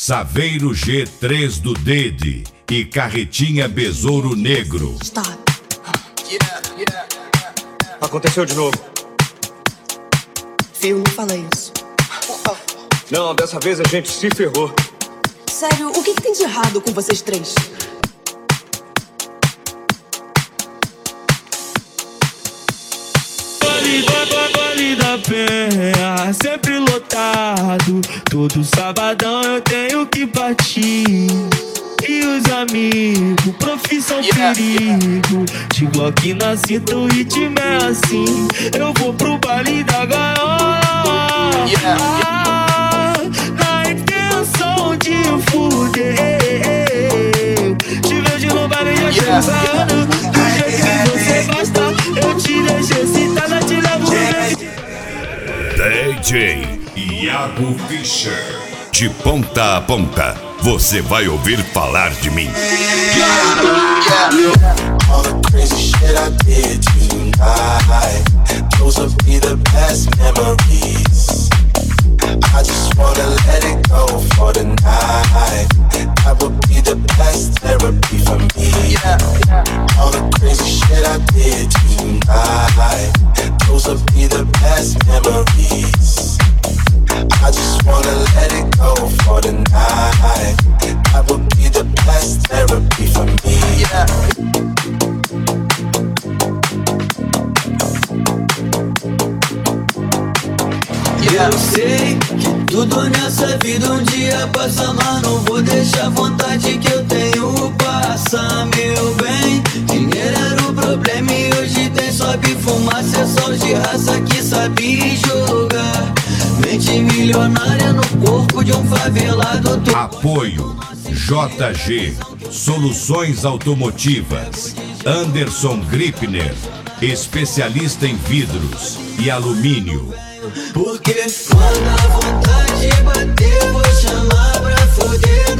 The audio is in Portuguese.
Saveiro G3 do Dede e Carretinha Besouro Negro. Stop. Aconteceu de novo. Phil, não fala isso. Não, dessa vez a gente se ferrou. Sério, o que tem de errado com vocês três? Vale da Penha, sempre lotado. Todo sabadão eu tenho que partir. E os amigos, profissão perigo. De Glock na cinta, o ritmo é assim. Eu vou pro baile da gaiola, na intenção de fuder. Te vejo no baile já chegando. Do jeito que você gosta, eu te deixo excitada, te levo DJ Iago Fischer. De ponta a ponta, você vai ouvir falar de mim. All the crazy shit I did tonight, those will be the best memories. I just wanna let it go for the night. That would be the best therapy for me. All the crazy shit I did tonight, those will be the best memories. I just wanna let it go for the night. That would be the best therapy for me. Eu sei que tudo nessa vida um dia passa, mas não vou deixar a vontade que eu tenho passar, meu bem. Dinheiro era o problema e hoje tem sobe fumaça. É só de raça que sabe jogar. Mente milionária no corpo de um favelado. Apoio JG Soluções Automotivas. Anderson Gripner, especialista em vidros e alumínio. Porque quando a vontade bater, vou chamar pra foder.